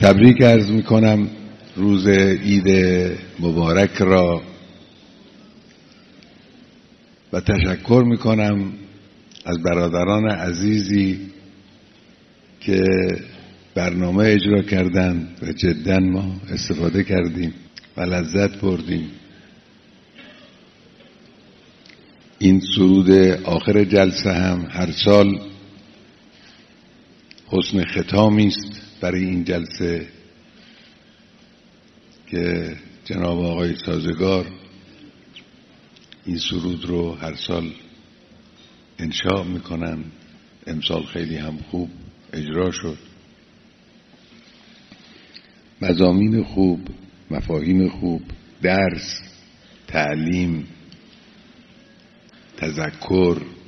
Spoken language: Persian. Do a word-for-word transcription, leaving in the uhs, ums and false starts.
تبریک عرض می کنم روز عید مبارک را و تشکر می کنم از برادران عزیزی که برنامه اجرا کردند و جدا ما استفاده کردیم و لذت بردیم. این سرود آخر جلسه هم هر سال حسن ختامی است برای این جلسه که جناب آقای سازگار این سرود رو هر سال انشاء میکنن. امسال خیلی هم خوب اجرا شد، مضامین خوب، مفاهیم خوب، درس، تعلیم، تذکر